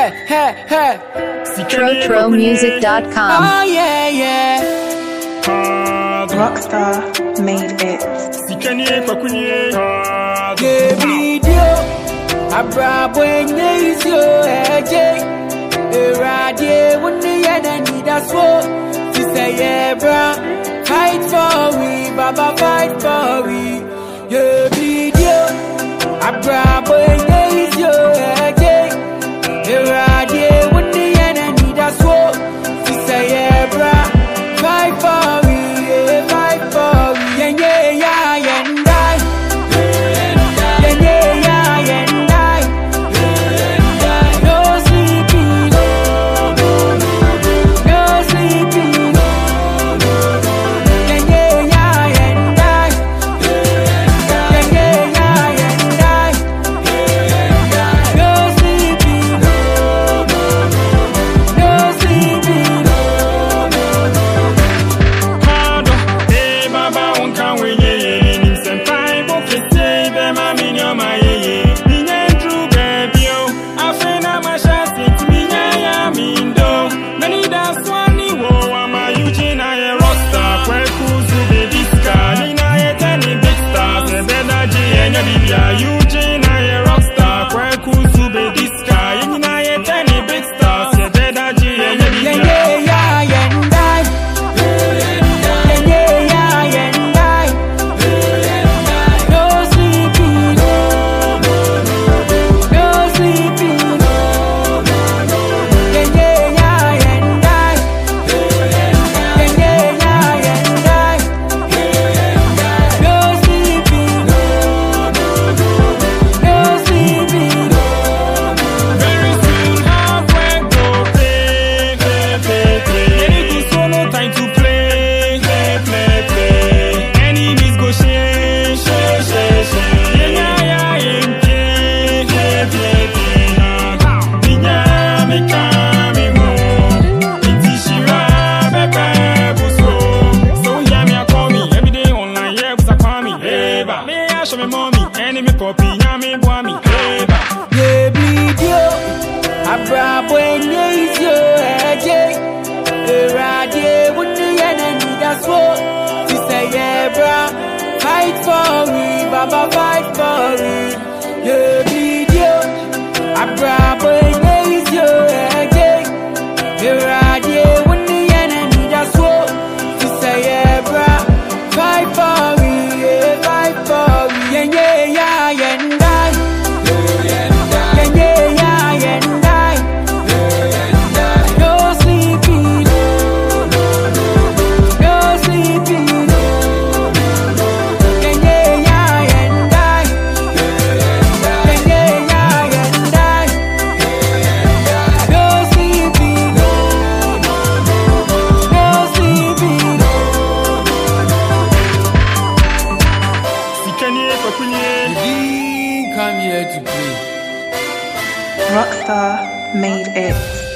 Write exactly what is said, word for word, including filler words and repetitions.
Hey, hey, hey. Trotro Music dot com. Oh yeah, yeah. Rockstar made it. Yeah, video. Abrabo enyezio eje. Erade woni yana need us for. She say yeah, bra. Fight for we, Baba fight for we. Yeah, video. Abrabo enyezio eje. Erade woni yana need us for. She say yeah, bra. Fight for we, yeah, fight for we. Yeah, yeah, yeah, yeah, and die. Yeah, yeah, yeah, yeah, and die. No sleeping, no sleeping. Yeah, yeah, yeah, yeah, and die. Yeah, yeah, yeah, yeah, and die. No sleeping, no sleeping. Eugene, I a rockstar. Where cool to be this guy? You know, I any big stars. You better G and you Yeah, yeah, yeah, yeah, and die. Yeah, yeah, yeah, yeah, and die. No sleeping, no sleeping. Yeah, yeah, yeah, yeah, and die. Yeah, yeah, yeah, yeah, and die. No sleeping, no sleeping. very soon halfway go play, play, play, play. Any good so no time to play, play, play, play. Enemies go share, share, share, share. Yeah, yeah, yeah, yeah, play, play, play, play. Minya me kami mo, iti shira bebe buso. So yeah, me a call me every day online, yeah, busa call me. Hey, ba, me a show me mommy, enemy copy, yeah, me boy me. Hey, ba. Yeah, video. Abrabo enyezio eje. Erade woni yana need us for. She say yeah, bra. Fight for we, Baba fight for we. Yeah, video. Abrabo enyezio eje. Erade woni yana need us for. She say yeah, bra. Fight for we, yeah, fight for we. Yeah, yeah, yeah, yeah, and die. Yeah, yeah, yeah, yeah, and die. No sleeping, no sleeping. Yeah, yeah, yeah, yeah, and die. Yeah, yeah, yeah, yeah, and die. No sleeping, no sleeping. Sikanye pakunye. You didn't come here to play. Rockstar made it.